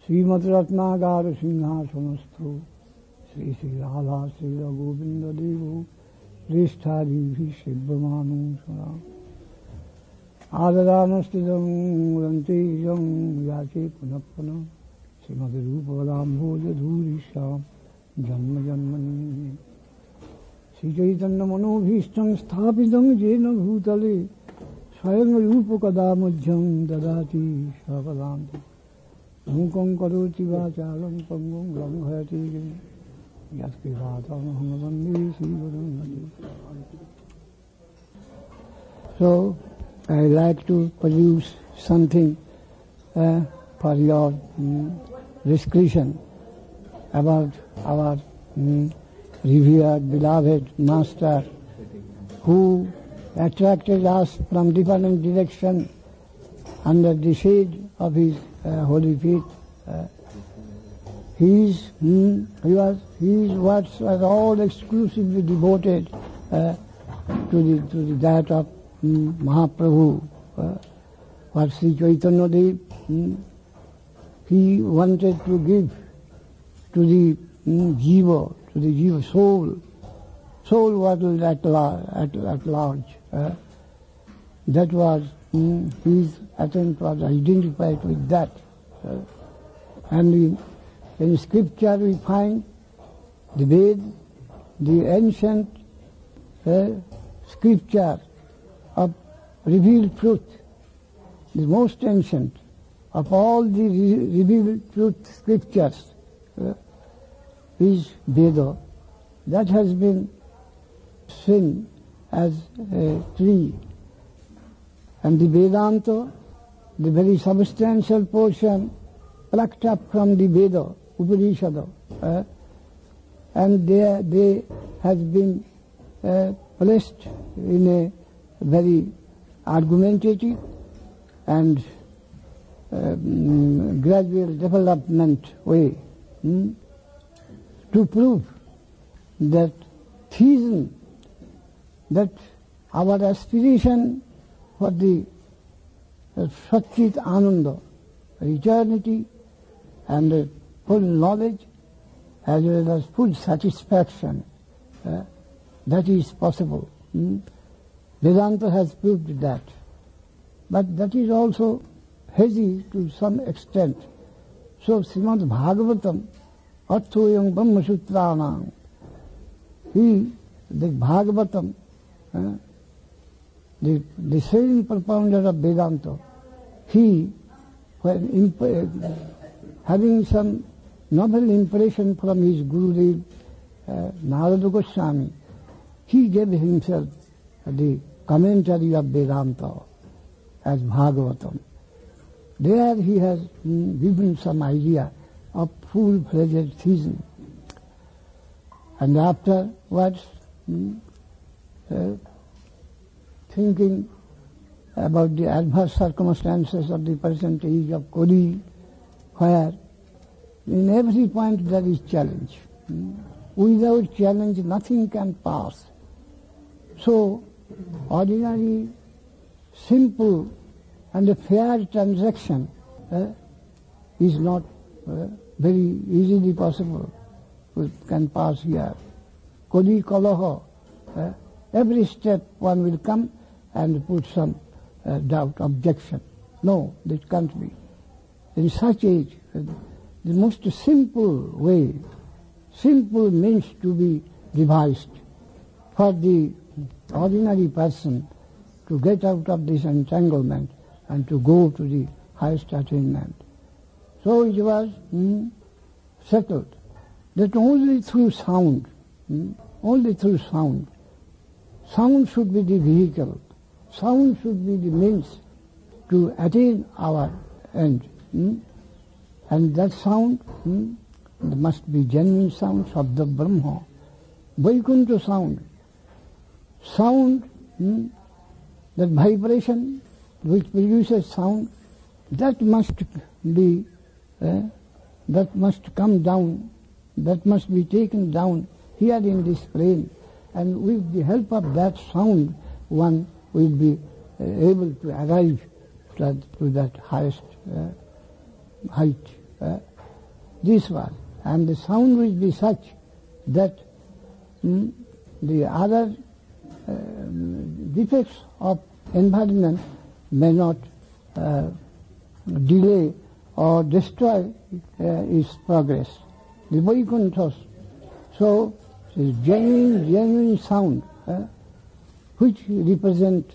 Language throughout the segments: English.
Srimad Ratnagara Singhasanastho Sri Sri Radha Sri Govinda Devo Risthadi Shivamanu Sara Adadanastidam Rantejam Yache Punapana Srimad Rupa Rambhoja Dhuri Sham Janma Janmani Sri Chaitanya Manobhishtam Sthapitam Jena Bhutale Swayam Rupa Kadamajjam Dadati Shavadanti Mukam Karoti Vachalam Pangam Langhayati Yatki Vatam Hamavandi Sri. So, I like to produce something for your discussion about our revered, beloved Master who attracted us from different directions under the shade of his holy feet. He was all exclusively devoted to that of Mahaprabhu. What Sri Chaitanya Dev, he wanted to give to the jiva, soul world at large. That was his attempt was identified with that. And in scripture we find the Ved, the ancient scripture of revealed truth, the most ancient of all the revealed truth scriptures is Veda. That has been seen as a tree. And the Vedanta, the very substantial portion plucked up from the Veda, Upanishad, and they has been placed in a very argumentative and gradual development way to prove that theism, that our aspiration for the Satchit Ananda, eternity and full knowledge as well as full satisfaction, that is possible. Vedanta has proved that. But that is also hazy to some extent. So Srimad Bhagavatam, Arthoyam Brahma Sutranam, the Bhagavatam, the same propounder of Vedanta, having some novel impression from his Gurudev, Narada Goswami, he gave himself the commentary of Vedanta as Bhagavatam. There he has given some idea of full-fledged theism. And afterwards, thinking about the adverse circumstances of the present age of Kali, where in every point there is challenge. Without challenge nothing can pass. So, ordinary, simple and a fair transaction is not very easily possible. It can pass here. Kali Kalaha, every step one will come and put some doubt, objection. No, that can't be. In such age, the most simple way, simple means to be devised for the ordinary person to get out of this entanglement and to go to the highest attainment. So it was settled that only through sound should be the vehicle, sound should be the means to attain our end. And that sound must be genuine sound, Shabda Brahma, Vaikuntha sound, that vibration which produces sound, that must be, that must come down, that must be taken down here in this plane. And with the help of that sound, one will be able to arrive to that highest height. this was. And the sound will be such that the other defects of environment may not delay or destroy its progress. The Vaikunthas. So, it's genuine sound, which will represent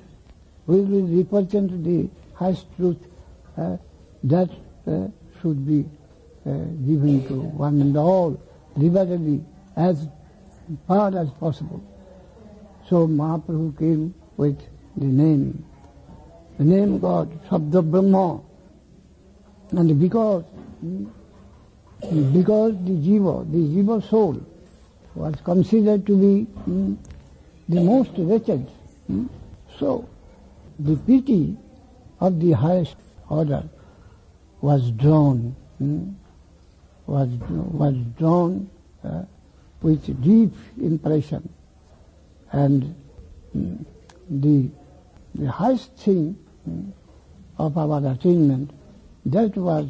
the highest truth, that should be given to one and all, liberally, as far as possible. So Mahaprabhu came with the name God, Sabda Brahma. And because the jiva soul was considered to be the most wretched, so the pity of the highest order was drawn with deep impression, and the highest thing of our attainment, that was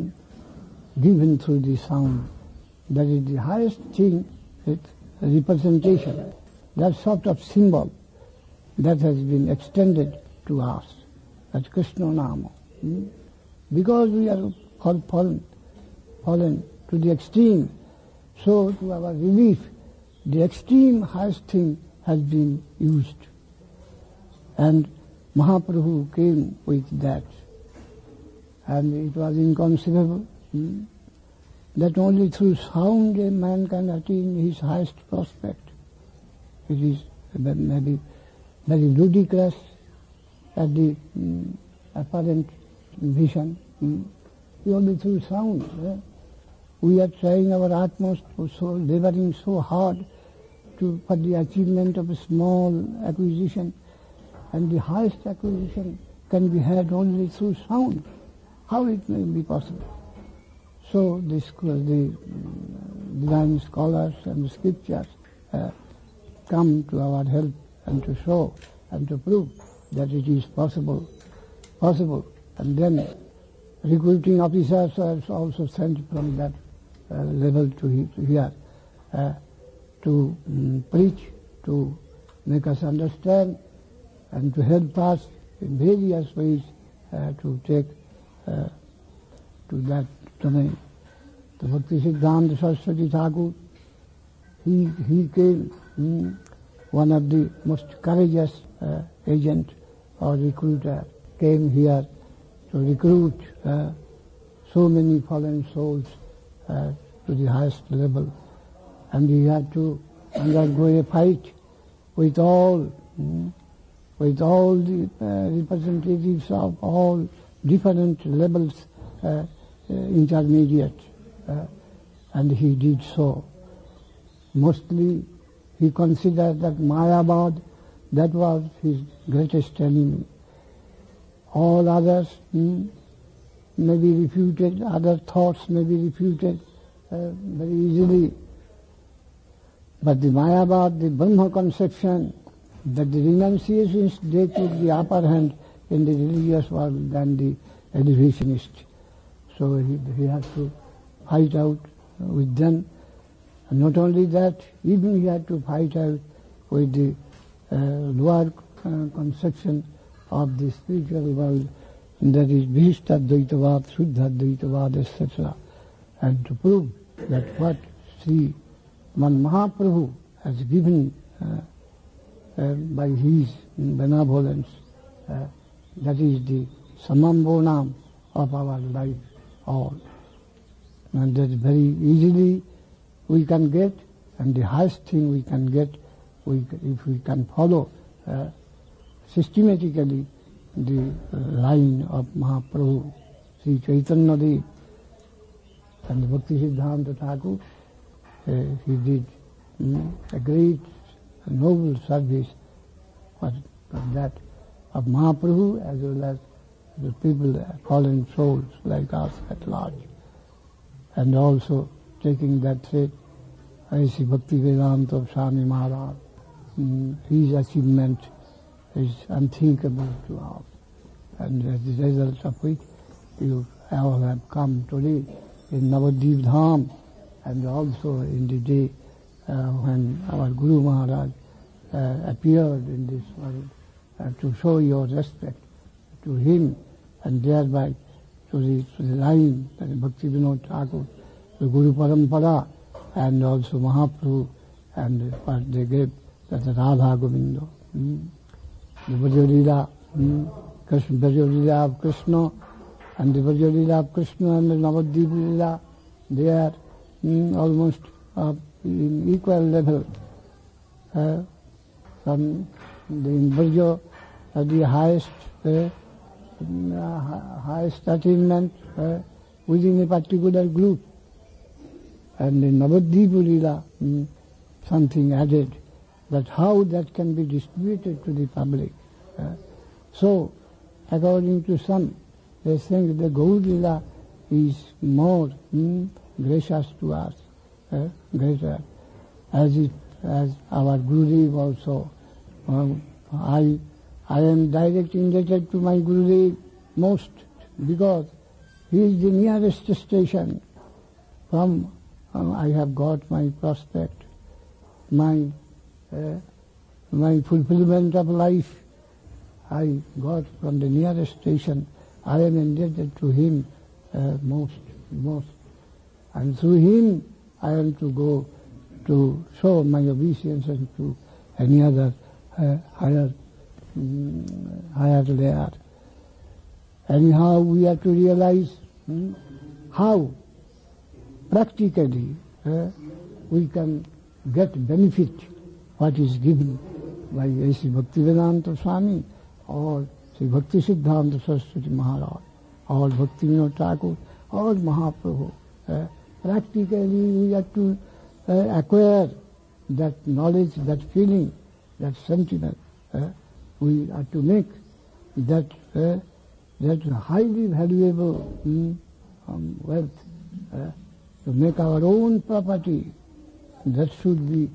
given through the sound. That is the highest thing, it's representation, that sort of symbol that has been extended to us, that's Krishna Nama. Because we are fallen to the extreme, so to our relief, the extreme highest thing has been used. And Mahaprabhu came with that. And it was inconceivable that only through sound a man can attain his highest prospect. It is maybe very ludicrous at the apparent vision. Only through sound. We are trying our utmost, laboring so hard for the achievement of a small acquisition, and the highest acquisition can be had only through sound. How it may be possible? So the divine scholars and the scriptures come to our help and to show and to prove that it is possible. And then recruiting officers are also sent from that level to here to preach, to make us understand, and to help us in various ways to take to that domain. The Bhakti Siddhanta Saraswati Thakur, he came, one of the most courageous agent or recruiter, came here to recruit so many fallen souls to the highest level, and he had to undergo a fight with all the representatives of all different levels, intermediate, and he did so. Mostly he considered that Mayavad, that was his greatest enemy. All others may be refuted, other thoughts may be refuted very easily. But the Mayavad, the Brahma conception, that the renunciations, they took the upper hand in the religious world than the elevationists. So he had to fight out with them. And not only that, even he had to fight out with the lower conception of the spiritual world, that is Vishistadvaitavad, Shuddhadvaitavad, etc. And to prove that what Sri Man Mahaprabhu has given by his benevolence, that is the Samambonam of our life all. And that very easily we can get, and the highest thing we can get, if we can follow systematically the line of Mahaprabhu, Sri Chaitanya Dev, and the Bhakti Siddhanta Thakur. He did a great, noble service for that of Mahaprabhu as well as the people, fallen souls like us at large. And also taking that thread, Sri Bhakti Vedanta Swami Maharaj, his achievement is unthinkable to us. And as the result of which you all have come today in Navadvip Dham, and also in the day when our Guru Maharaj appeared in this world, to show your respect to him, and thereby to the line that Bhakti Vinod Thakur, the Guru Parampara, and also Mahaprabhu, and what they gave, that Radha Govinda, the Vajalila, Vajalila of Krishna, and the Vajalila of Krishna and the Navadvip Lila, they are almost in equal level. From the Vaja, the highest achievement within a particular group, and in Navadvip Lila, something added, that how that can be distributed to the public. So, according to some, they think the Gaur Lila is more gracious to us, greater, as our Gurudev also. I am directly indebted to my Gurudev most, because he is the nearest station from I have got my prospect, my fulfillment of life. I got from the nearest station. I am indebted to him most. And through him I am to go to show my obeisance to any other higher layer. Anyhow, we have to realize how practically we can get benefit what is given by A.C. Bhaktivedanta Swami or Sri Bhakti Siddhanta Saraswati Maharaj or Bhakti Vinod Thakur or Mahaprabhu. Practically we have to acquire that knowledge, that feeling, that sentiment. We have to make that highly valuable wealth, to make our own property. That should be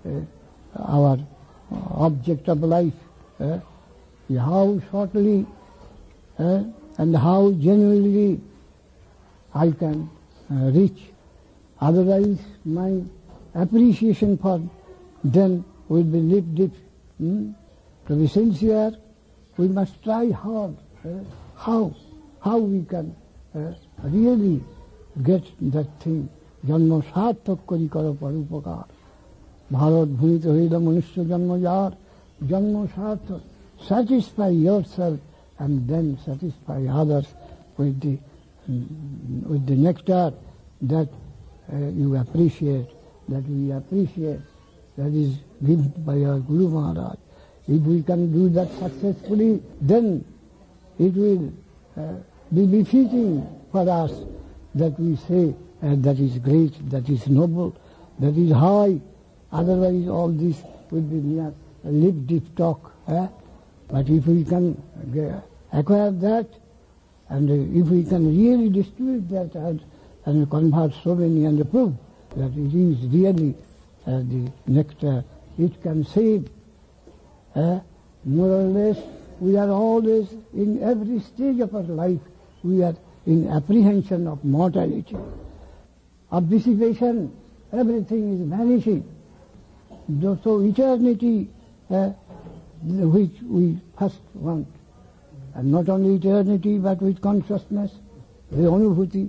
our object of life. How shortly and how genuinely I can reach. Otherwise, my appreciation for them will be lip deep. To be sincere, we must try hard. How we can really get that thing. Janma sarthak kori karo parupakar. Bharat bhumita hoila manusya janma yar. Janma sarthak. Satisfy yourself and then satisfy others with the nectar that you appreciate, that we appreciate, that is given by our Guru Maharaj. If we can do that successfully, then it will be befitting for us that we say that is great, that is noble, that is high. Otherwise all this will be mere lip deep talk. But if we can acquire that, and if we can really distribute that and convert so many and prove that it is really the nectar, it can save. More or less, we are always, in every stage of our life, we are in apprehension of mortality, of dissipation. Everything is vanishing. So eternity, which we first want, and not only eternity, but with consciousness, the anubhuti,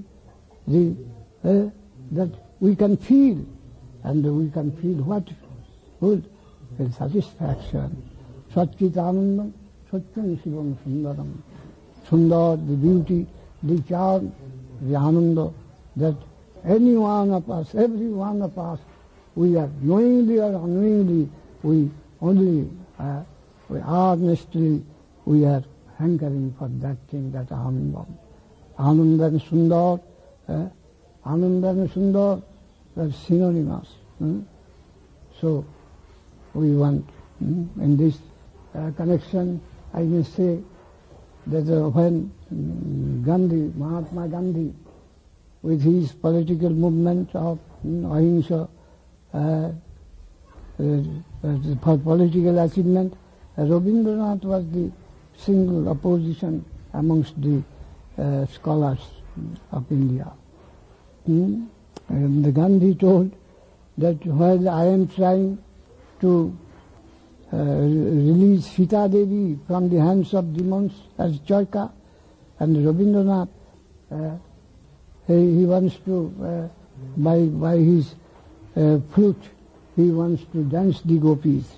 that we can feel, and we can feel what? Good, the satisfaction. Satchitanandam, Satyam Shivam Sundaram. Sundar, the beauty, the charm, the ananda, that any one of us, every one of us, we are knowingly or unknowingly, we only, we honestly, we are hankering for that thing, that anandam. Ananda and Sundar, Ananda and Sundar are synonymous. So, we want, in this connection, I may say that when Gandhi, Mahatma Gandhi, with his political movement of ahimsa, for political achievement, Rabindranath was the single opposition amongst the scholars of India. And the Gandhi told that while I am trying to release Sita Devi from the hands of demons as Charka, and Rabindranath, he wants to, by his flute, he wants to dance the gopis.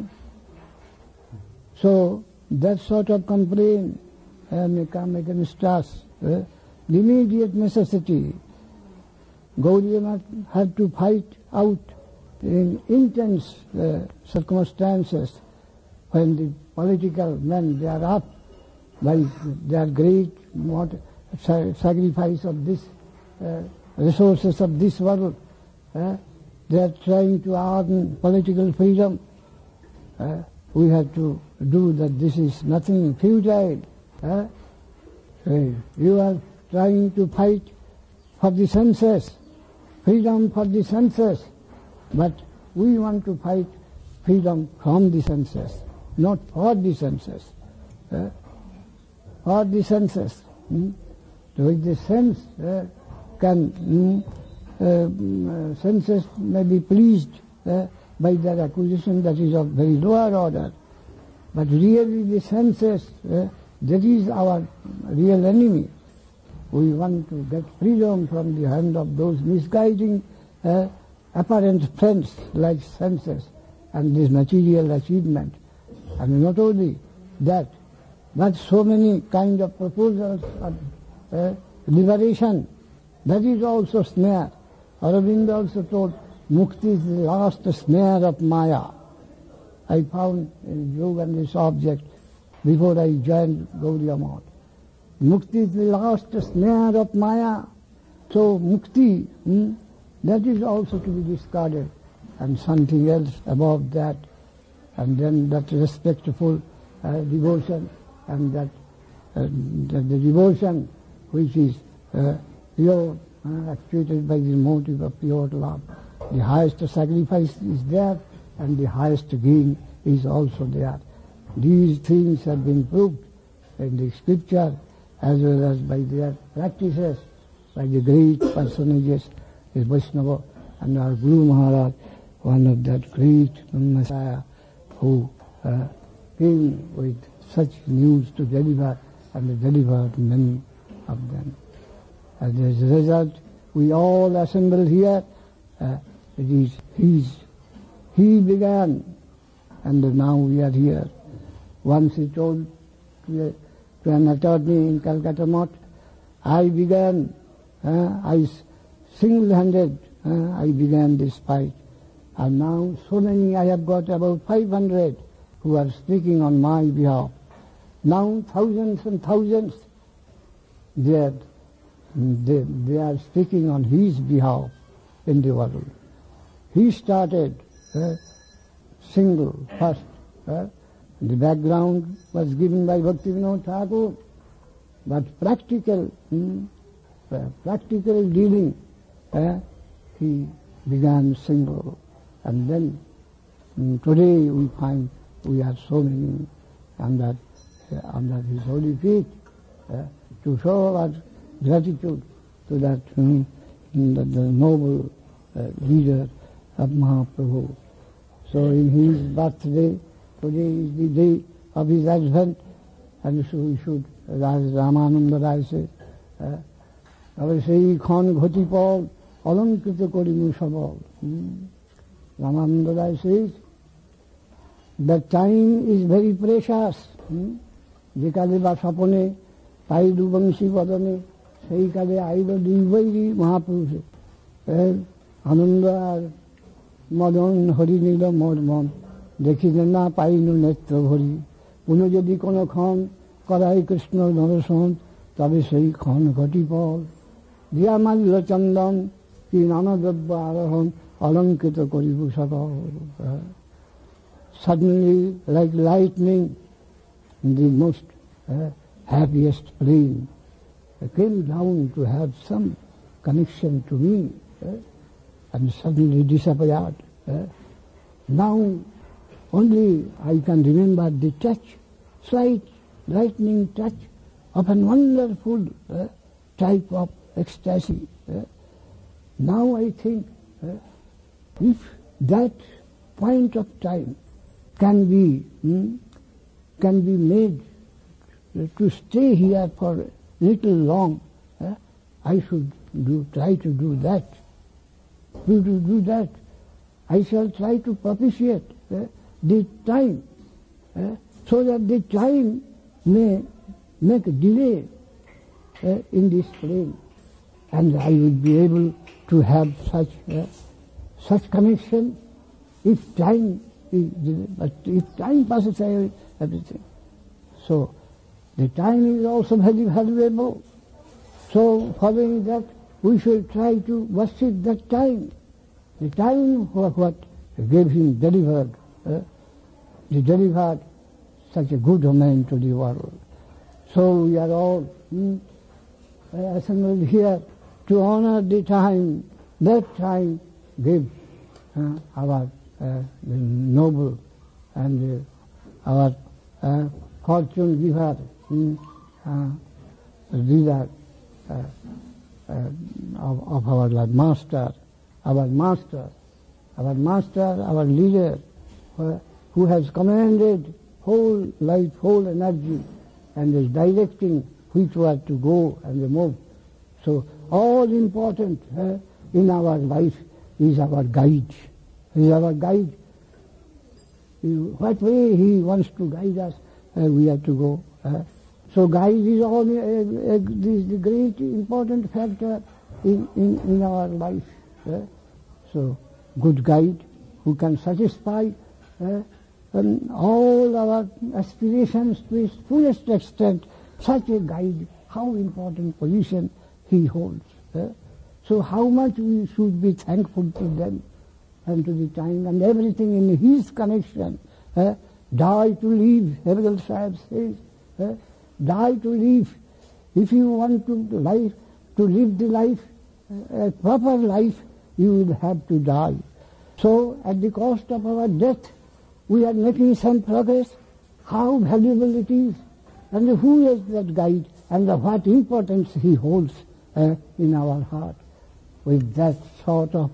So that sort of complaint may come against us. The immediate necessity. Gaudiya Math had to fight out in intense circumstances when the political men, they are up by their great sacrifice of this resources of this world. They are trying to earn political freedom. We have to do that. This is nothing futile. You are trying to fight for the senses, freedom for the senses, but we want to fight freedom from the senses, not for the senses. For the senses. So if the sense senses may be pleased by their acquisition, that is of very lower order. But really the senses, that is our real enemy. We want to get freedom from the hand of those misguiding apparent friends like senses and this material achievement. And not only that, but so many kind of proposals of liberation, that is also snare. Aurobindo also told, Mukti is the last snare of Maya. I found in yoga and this object before I joined Gaudiya Math. Mukti is the last snare of Maya. So Mukti, that is also to be discarded, and something else above that, and then that respectful devotion, and that the devotion which is pure, actuated by the motive of pure love. The highest sacrifice is there, and the highest gain is also there. These things have been proved in the scripture as well as by their practices, by the great personages, the Vaishnava and our Guru Maharaj, one of that great Messiah who came with such news to deliver, and delivered many of them. As a result, we all assemble here. It is he began, and now we are here. Once he told to an attorney in Calcutta Math, I began, I single-handed, I began this fight. And now so many, I have got about 500 who are speaking on my behalf. Now thousands and thousands, they are speaking on his behalf in the world. He started single first. The background was given by Bhaktivinoda Thakur, but practical dealing, he began single. And then today we find we are so many under his holy feet to show our gratitude to that the noble leader of Mahaprabhu. So in his birthday, today is the day of his advent, and so we should, as Ramananda Rai says, তবে সেই ক্ষণ ঘটিপল অলঙ্কৃত করিমু সবল. Ramananda Rai says, the time is very precious. যে কালে বা স্বপনে তাই দুবংশী বদনে সেই কালে আইল দুইবৈরী মহাপুরুষে আনন্দ আর মদন হরি নীল মোর মন দেখিলে না পাইনু নেত্র ভরি পুনঃ যদি কোনো ক্ষণ করাই কৃষ্ণ দর্শন তবে সেই ক্ষণ ঘটিপল দিয়া মাল্য চন্দন কি নানাদ্রব্য আরোহণ অলঙ্কৃত করিব সকল. Suddenly, like lightning, the most happiest plane came down to have some connection to me, and suddenly disappeared. Now only I can remember the touch, slight lightning touch of a wonderful type of ecstasy. Now I think if that point of time can be made to stay here for little long, I should try to do that. To do that, I shall try to propitiate the time, so that the time may make a delay in this plane, and I will be able to have such connection. If time passes away, everything. So the time is also very valuable. So following that, we should try to worship that time. The time for what gave him delivered. He delivered such a good omen to the world. So we are all assembled here to honor the time. That time gave our noble and our fortune giver, leader of our master, our leader, who has commanded whole life, whole energy, and is directing which way to go and move. So all important in our life is our guide. He is our guide. What way he wants to guide us, we have to go. So guide is all the great important factor in our life. So good guide who can satisfy all our aspirations to its fullest extent. Such a guide, how important position he holds. So how much we should be thankful to them and to the time and everything in his connection. Die to live, Herbal Sahib says. Die to live. If you want to live the life, a proper life, you will have to die. So at the cost of our death, we are making some progress. How valuable it is, and who is that guide, and what importance he holds in our heart. With that sort of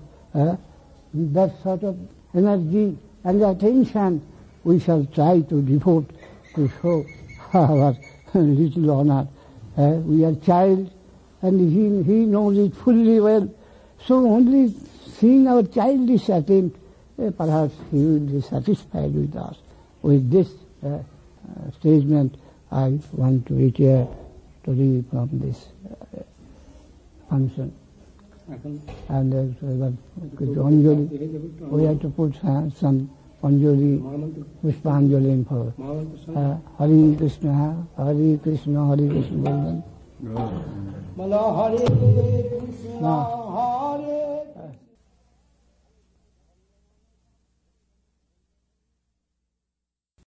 energy and attention, we shall try to devote to show our little honor. We are child, and he knows it fully well. So only seeing our childish attempt, perhaps he will be satisfied with us. With this statement, I want to retire to leave from this function. And Anjali, we have to put some Anjali, Pushpanjali for Hare Krishna, Hare Krishna, Hare Krishna. Hare Krishna, Hare